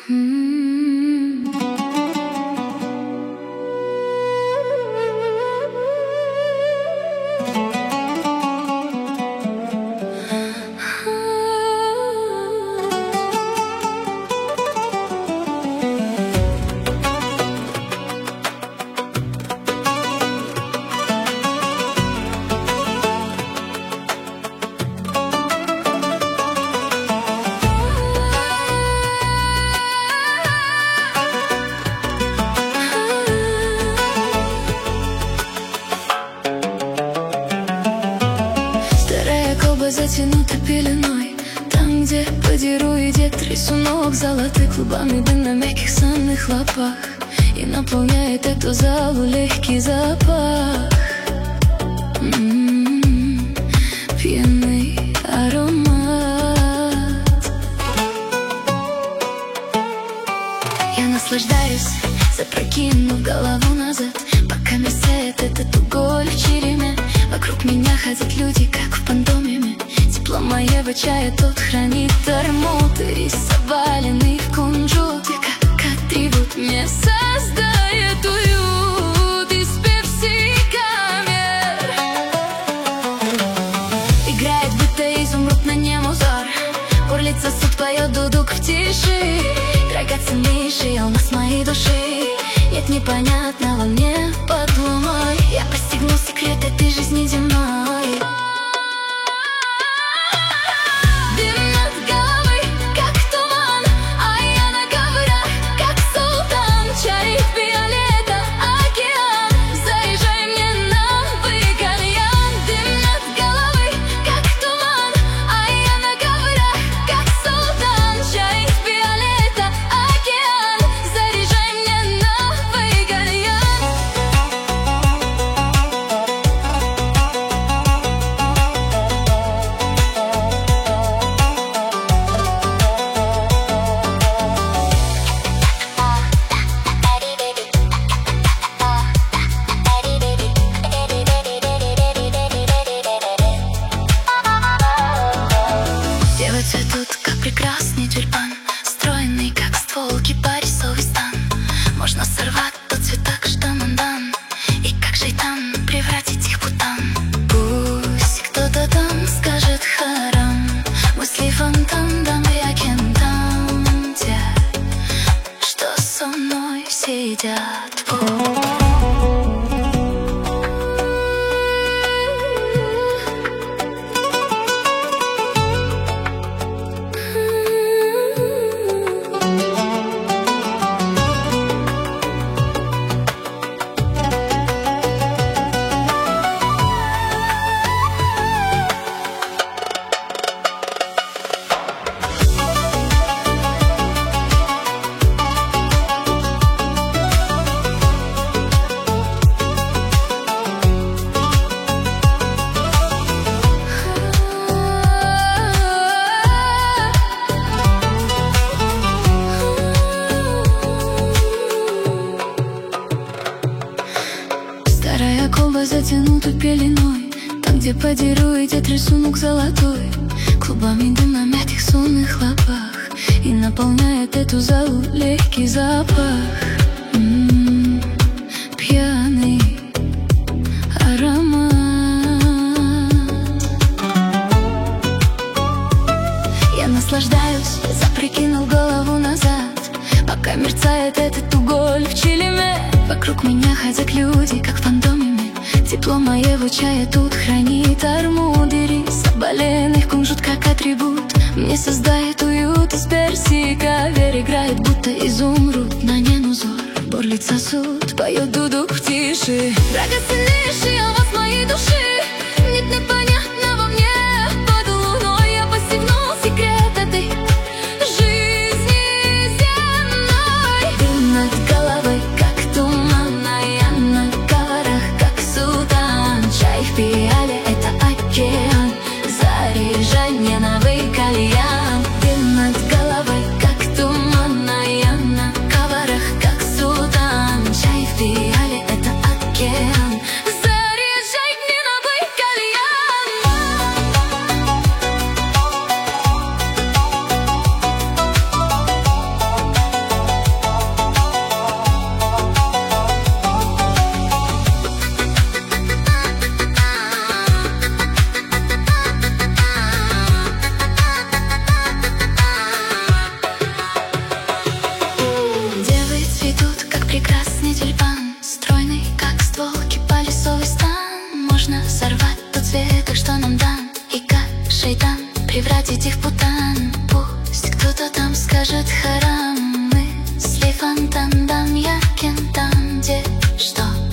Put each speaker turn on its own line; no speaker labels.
Затянута пеленой, там, где по деру идет рисунок золотых, клубами дым на мягких санных лапах, и наполняет эту залу легкий запах. Пьяный аромат. Я наслаждаюсь, запрокинув голову назад, пока мерцает этот уголь в череме. Вокруг меня ходят люди, как в пантомиме. Тепло моего чая тут хранит термометр, заваленный в кунжут. Я как атрибут мне создает уют из пепси-камер. Играет будто изумруд на нем узор, бурлит сосуд, поет дудук в тиши. Драгоценнейший алмаз моей души, нет непонятного мне под луной. Я постигну секрет этой жизни земной. Дым над головой, как туман, а я на коврах, как султан. Чай в пиале — это океан, заезжай мне новый кальян. Дым над головой, как туман, а я на коврах, как султан. Чай в пиале — это океан, заряжай мне новый кальян. Девы цветут, как прекрасный тюльпан, стройный, как ствол кипарисовый стан. Можно сорвать тот цветок, что нам дан, и как шайтан превратить их в бутан. Пусть кто-то там скажет харам, мысли фонтан, дамы я кентам. Те, что со мной сидят. Старая колба затянута пеленой, там, где по деру идет рисунок золотой, клубами дым на мягких сонных лапах, и наполняет эту залу легкий запах. Пьяный аромат. Я наслаждаюсь, запрокинул голову назад, пока мерцает этот уголь в чилиме. Вокруг меня ходят люди, как в пантомиме. Тепло моего чая тут хранит армудери, соболенных кунжут, как атрибут. Мне создает уют из персии кавер, играет будто изумруд на нем узор. Бурлит сосуд, поет дудук в тиши. Драгоценнейший алмаз моей души, нет непонятного мне под луной. Я постигнул секрет этой жизни земной. Дым над головой, как туман, а я на коврах, как султан. Чай в пиале — это океан, заряжай мне новый кальян. Дым над головой, как туман, а я на коврах, как султан. Чай в пиале — это океан, заряжай мне новый кальян. превратить их в путан. Пусть кто-то там скажет харам. Мысли фонтан, дан я кентан, где что?